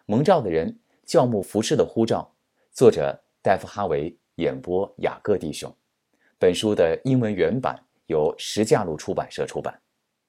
蒙召的人，教牧服侍的呼召，作者戴夫·哈维，演播雅各弟兄。本书的英文原版由石架路出版社出版。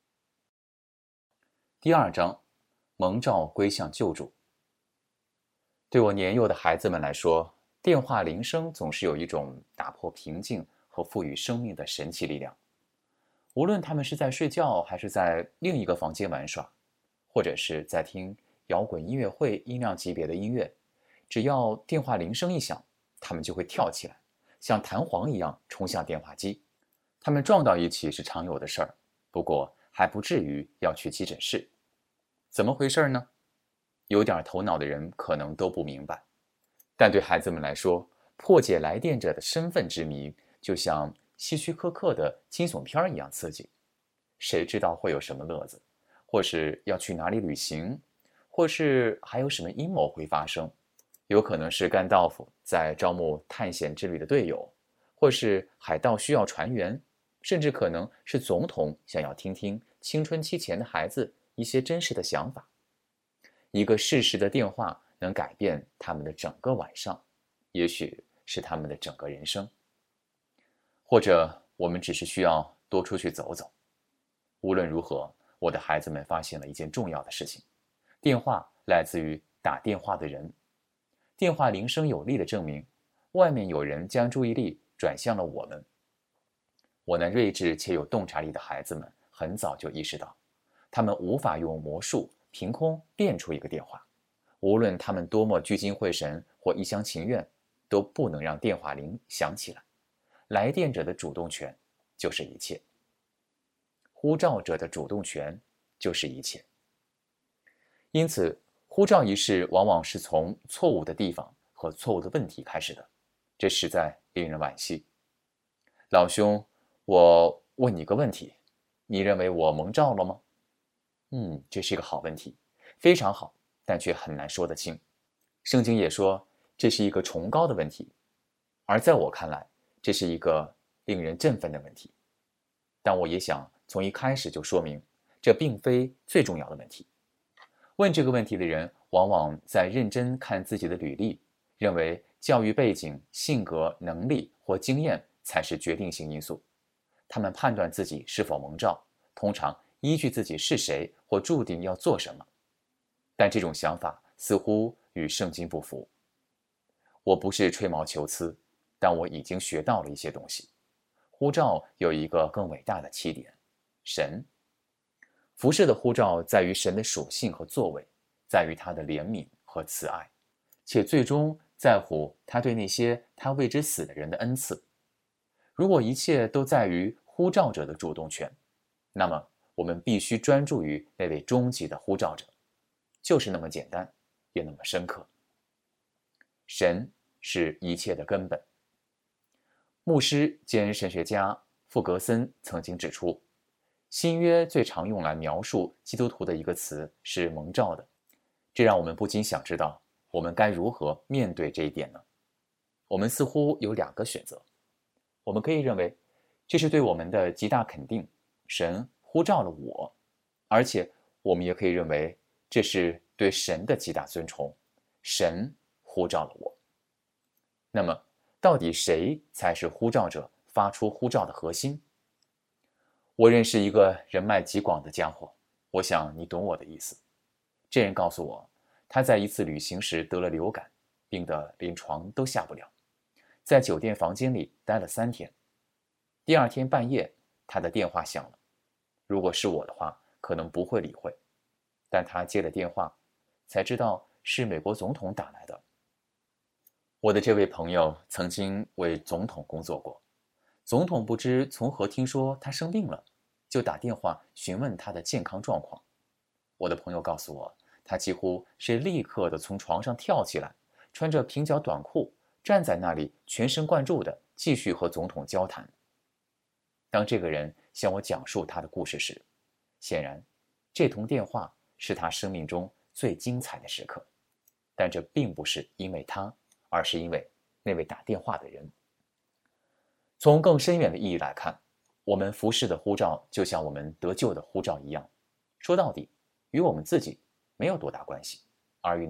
第2章，蒙召归向救主。对我年幼的孩子们来说，电话铃声总是有一种打破平静和赋予生命的神奇力量。无论他们是在睡觉，还是在另一个房间玩耍，或者是在听摇滚音乐会音量级别的音乐，只要电话铃声一响，他们就会跳起来，像弹簧一样冲向电话机。他们撞到一起是常有的事儿，不过还不至于要去急诊室。怎么回事呢？有点头脑的人可能都不明白，但对孩子们来说，破解来电者的身份之谜，就像希区柯克的惊悚片一样刺激。谁知道会有什么乐子，或是要去哪里旅行，或是还有什么阴谋会发生。有可能是甘道夫在招募探险之旅的队友，或是海盗需要船员，甚至可能是总统想要听听青春期前的孩子一些真实的想法。一个适时的电话能改变他们的整个晚上，也许是他们的整个人生。或者我们只是需要多出去走走。无论如何，我的孩子们发现了一件重要的事情：电话来自于打电话的人。电话铃声有力地证明，外面有人将注意力转向了我们。我那睿智且有洞察力的孩子们很早就意识到，他们无法用魔术凭空变出一个电话，无论他们多么聚精会神或一厢情愿，都不能让电话铃响起来。来电者的主动权就是一切，呼召者的主动权就是一切。因此，呼召仪式往往是从错误的地方和错误的问题开始的，这实在令人惋惜。老兄，我问你个问题，你认为我蒙召了吗？这是一个好问题，非常好，但却很难说得清。圣经也说这是一个崇高的问题，而在我看来，这是一个令人振奋的问题。但我也想从一开始就说明，这并非最重要的问题。问这个问题的人往往在认真看自己的履历，认为教育背景、性格、能力或经验才是决定性因素。他们判断自己是否蒙召，通常依据自己是谁或注定要做什么。但这种想法似乎与圣经不符。我不是吹毛求疵，但我已经学到了一些东西。呼召有一个更伟大的起点，神。服事的呼召在于神的属性和作为，在于他的怜悯和慈爱，且最终在乎他对那些他为之死的人的恩赐。如果一切都在于呼召者的主动权，那么我们必须专注于那位终极的呼召者，就是那么简单，也那么深刻。神是一切的根本。牧师兼神学家傅格森曾经指出，新约最常用来描述基督徒的一个词是蒙召的，这让我们不禁想知道，我们该如何面对这一点呢？我们似乎有2个选择。我们可以认为，这是对我们的极大肯定，神呼召了我，而且我们也可以认为，这是对神的极大尊崇，神呼召了我。那么，到底谁才是呼召者发出呼召的核心？我认识一个人脉极广的家伙，我想你懂我的意思。这人告诉我，他在一次旅行时得了流感，病得连床都下不了，在酒店房间里待了3天。第2天半夜，他的电话响了。如果是我的话，可能不会理会，但他接了电话，才知道是美国总统打来的。我的这位朋友曾经为总统工作过，总统不知从何听说他生病了，就打电话询问他的健康状况。我的朋友告诉我，他几乎是立刻的从床上跳起来，穿着平角短裤，站在那里全神贯注地继续和总统交谈。当这个人向我讲述他的故事时，显然这通电话是他生命中最精彩的时刻，但这并不是因为他，而是因为那位打电话的人。从更深远的意义来看，我们服侍的呼召就像我们得救的呼召一样，说到底与我们自己没有多大关系，而与那位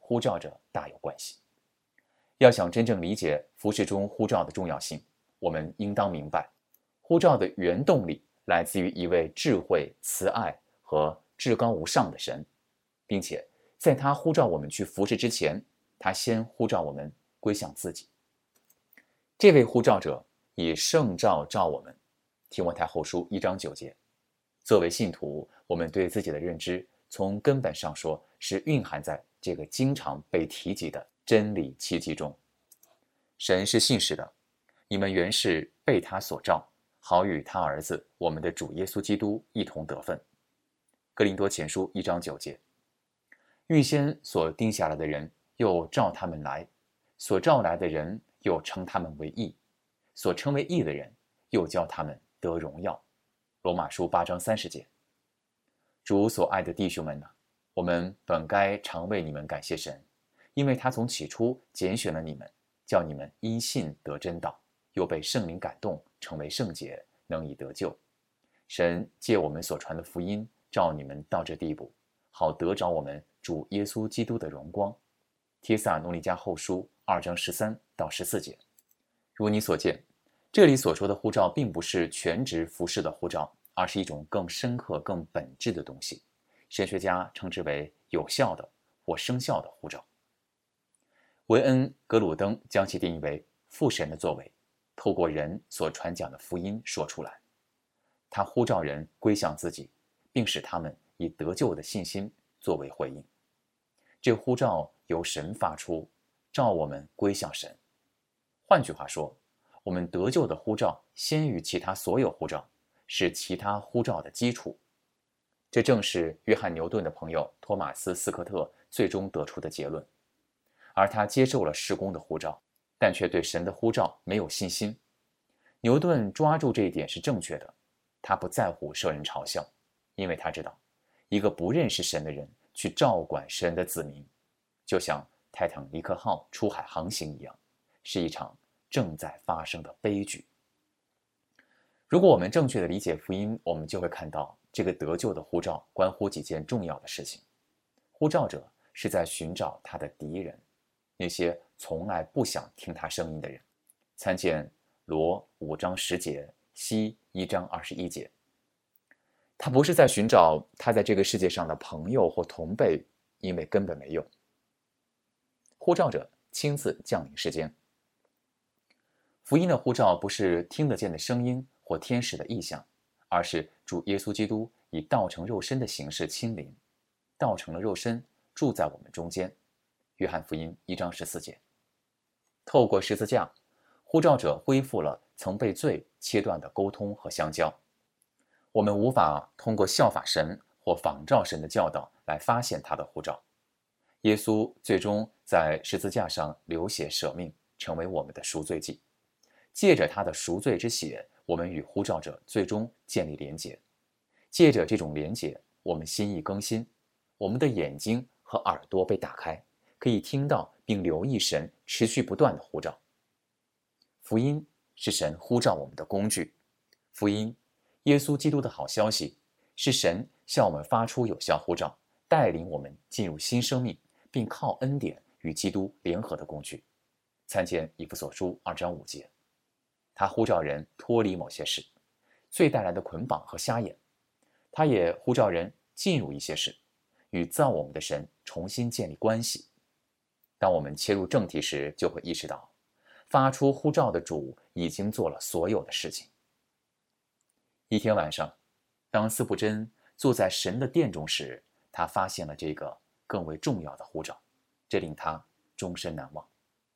呼召者大有关系。要想真正理解服事中呼召的重要性，我们应当明白，呼召的原动力来自于一位智慧、慈爱和至高无上的神，并且在他呼召我们去服事之前，他先呼召我们归向自己。这位呼召者以圣召召我们，提摩太后书1章9节。作为信徒，我们对自己的认知从根本上说是蕴含在这个经常被提及的真理奇迹中。神是信实的，你们原是被他所召，好与他儿子我们的主耶稣基督一同得分。哥林多前书1章9节。预先所定下来的人又召他们来，所召来的人又称他们为义，所称为义的人又叫他们得荣耀。罗马书8章30节。主所爱的弟兄们哪，我们本该常为你们感谢神，因为他从起初拣选了你们，叫你们因信得真道，又被圣灵感动，成为圣洁，能以得救。神借我们所传的福音，召你们到这地步，好得着我们主耶稣基督的荣光。帖撒罗尼迦后书2章13到14节。如你所见，这里所说的呼召并不是全职服事的呼召，而是一种更深刻、更本质的东西。神学家称之为有效的或生效的呼召。维恩·格鲁登将其定义为父神的作为，透过人所传讲的福音说出来。他呼召人归向自己，并使他们以得救的信心作为回应。这呼召由神发出，召我们归向神。换句话说，我们得救的呼召先于其他所有呼召，是其他呼召的基础。这正是约翰·牛顿的朋友托马斯·斯科特最终得出的结论。而他接受了事工的呼召，但却对神的呼召没有信心。牛顿抓住这一点是正确的，他不在乎受人嘲笑，因为他知道，一个不认识神的人去照管神的子民，就像泰坦尼克号出海航行一样，是一场正在发生的悲剧。如果我们正确的理解福音，我们就会看到这个得救的呼召关乎几件重要的事情。呼召者是在寻找他的敌人，那些从来不想听他声音的人。参见罗5章10节，西1章21节。他不是在寻找他在这个世界上的朋友或同辈，因为根本没有。呼召者亲自降临世间。福音的呼召不是听得见的声音或天使的意象，而是主耶稣基督以道成肉身的形式亲临，道成了肉身，住在我们中间。约翰福音1章14节。透过十字架，呼召者恢复了曾被罪切断的沟通和相交。我们无法通过效法神或仿照神的教导来发现他的呼召。耶稣最终在十字架上流血舍命，成为我们的赎罪祭。借着他的赎罪之血，我们与呼召者最终建立连结。借着这种连结，我们心意更新，我们的眼睛和耳朵被打开，可以听到并留意神持续不断的呼召。福音是神呼召我们的工具。福音，耶稣基督的好消息，是神向我们发出有效呼召，带领我们进入新生命，并靠恩典与基督联合的工具。参见以弗所书2章5节。他呼召人脱离某些事，罪带来的捆绑和瞎眼；他也呼召人进入一些事，与造我们的神重新建立关系。当我们切入正题时，就会意识到，发出呼召的主已经做了所有的事情。一天晚上，当司布真坐在神的殿中时，他发现了这个更为重要的呼召，这令他终身难忘。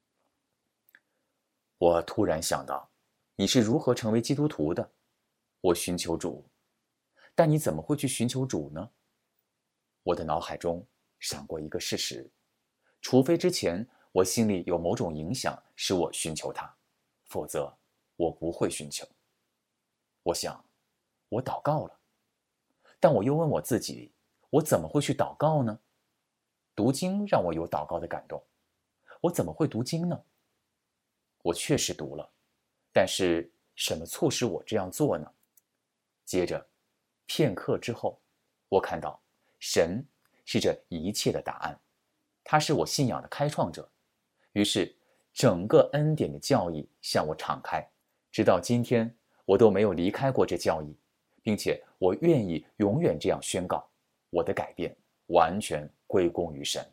我突然想到，你是如何成为基督徒的？我寻求主，但你怎么会去寻求主呢？我的脑海中闪过一个事实，除非之前我心里有某种影响使我寻求他，否则我不会寻求。我想，我祷告了，但我又问我自己，我怎么会去祷告呢？读经让我有祷告的感动，我怎么会读经呢？我确实读了，但是什么促使我这样做呢？接着，片刻之后，我看到神是这一切的答案， 他是我信仰的开创者。于是，整个恩典的教义向我敞开，直到今天，我都没有离开过这教义，并且我愿意永远这样宣告：我的改变完全归功于神。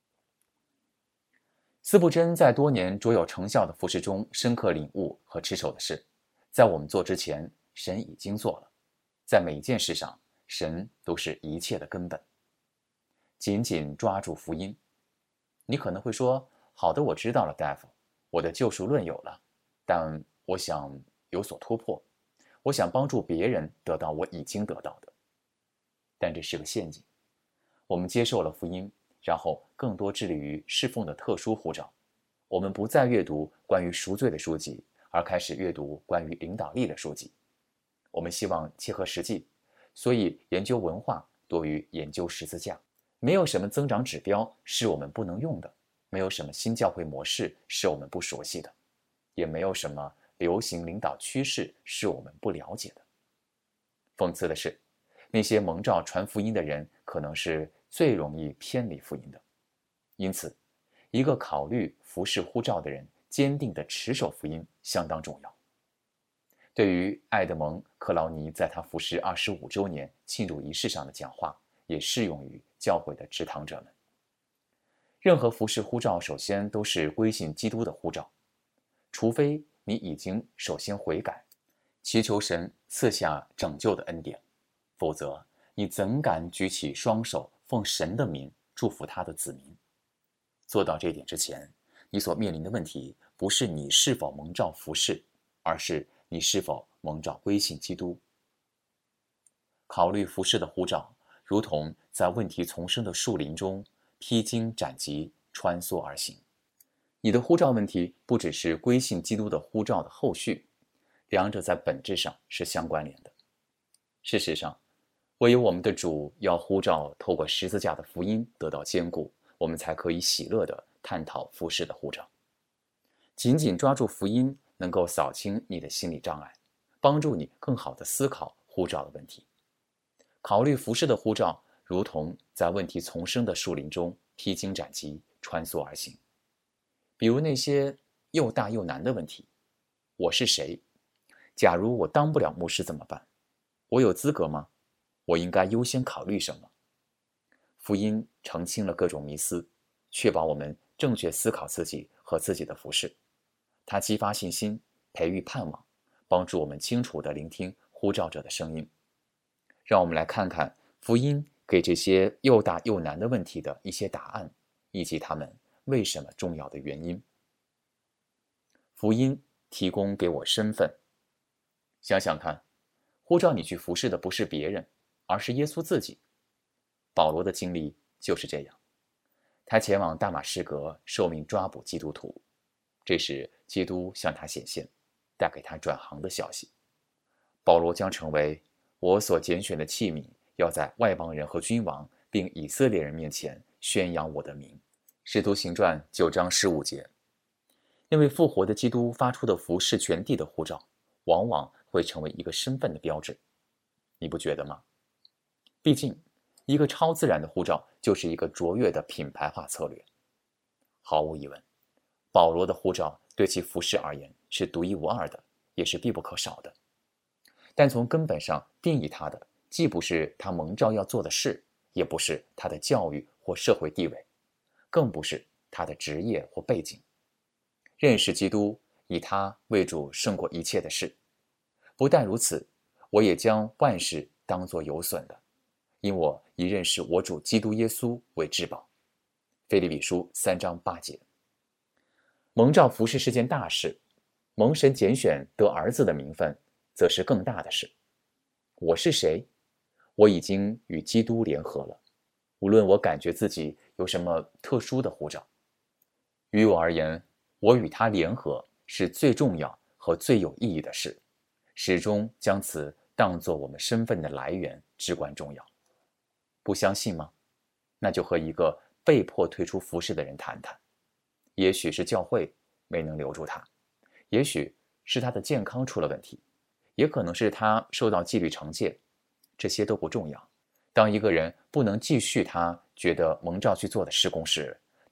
司布真在多年卓有成效的服事中深刻领悟和持守的是，在我们做之前，神已经做了。在每一件事上，神都是一切的根本。紧紧抓住福音。你可能会说，好的，我知道了，大夫，我的救赎论有了，但我想有所突破，我想帮助别人得到我已经得到的。但这是个陷阱。我们接受了福音，然后更多致力于侍奉的特殊呼召。我们不再阅读关于赎罪的书籍，而开始阅读关于领导力的书籍。我们希望切合实际，所以研究文化多于研究十字架。没有什么增长指标是我们不能用的，没有什么新教会模式是我们不熟悉的，也没有什么流行领导趋势是我们不了解的。讽刺的是，那些蒙召传福音的人可能是最容易偏离福音的。因此，一个考虑服事呼召的人坚定地持守福音相当重要。对于艾德蒙·克劳尼在他服事25周年庆祝仪式上的讲话，也适用于教会的执堂者们。任何服事呼召首先都是归信基督的呼召，除非你已经首先悔改，祈求神赐下拯救的恩典，否则你怎敢举起双手奉神的名祝福他的子民？做到这点之前，你所面临的问题不是你是否蒙召服事，而是你是否蒙召归信基督。考虑服事的呼召，如同在问题丛生的树林中披荆斩棘，穿梭而行。你的呼召问题不只是归信基督的呼召的后续，两者在本质上是相关联的。事实上，唯有我们的主要呼召透过十字架的福音得到坚固，我们才可以喜乐地探讨服事的呼召。紧紧抓住福音，能够扫清你的心理障碍，帮助你更好地思考呼召的问题。考虑服事的呼召，如同在问题丛生的树林中披荆斩棘，穿梭而行。比如那些又大又难的问题：我是谁？假如我当不了牧师怎么办？我有资格吗？我应该优先考虑什么？福音澄清了各种迷思，确保我们正确思考自己和自己的服事。它激发信心，培育盼望，帮助我们清楚地聆听呼召者的声音。让我们来看看福音给这些又大又难的问题的一些答案，以及它们为什么重要的原因。福音提供给我身份。想想看，呼召你去服侍的不是别人，而是耶稣自己。保罗的经历就是这样。他前往大马士革受命抓捕基督徒，这时基督向他显现，带给他转行的消息。保罗将成为我所拣选的器皿，要在外邦人和君王并以色列人面前宣扬我的名。使徒行传9章15节。那位复活的基督发出的服侍全地的呼召，往往会成为一个身份的标志。你不觉得吗？毕竟，一个超自然的呼召就是一个卓越的品牌化策略。毫无疑问，保罗的呼召对其服侍而言是独一无二的，也是必不可少的。但从根本上定义他的，既不是他蒙召要做的事，也不是他的教育或社会地位，更不是他的职业或背景。认识基督，以他为主胜过一切的事。不但如此，我也将万事当作有损的，因我以认识我主基督耶稣为至宝。腓立比书3章8节。蒙召服侍是件大事，蒙神拣选得儿子的名分，则是更大的事。我是谁？我已经与基督联合了，无论我感觉自己有什么特殊的呼召。于我而言，我与他联合是最重要和最有意义的事，始终将此当作我们身份的来源至关重要。不相信吗？那就和一个被迫退出服侍的人谈谈。也许是教会没能留住他，也许是他的健康出了问题，也可能是他受到纪律惩戒，这些都不重要。当一个人不能继续他觉得蒙召去做的事工时，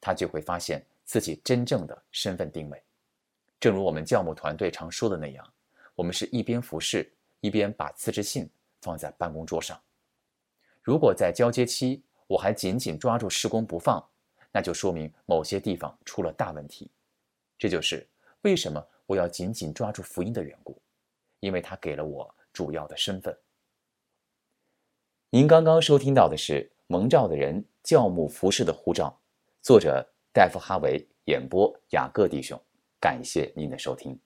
他就会发现自己真正的身份定位。正如我们教牧团队常说的那样，我们是一边服侍，一边把辞职信放在办公桌上。如果在交接期我还紧紧抓住事工不放，那就说明某些地方出了大问题。这就是为什么我要紧紧抓住福音的缘故，因为它给了我主要的身份。您刚刚收听到的是蒙召的人教牧服侍的呼召，作者戴夫·哈维，演播雅各弟兄。感谢您的收听。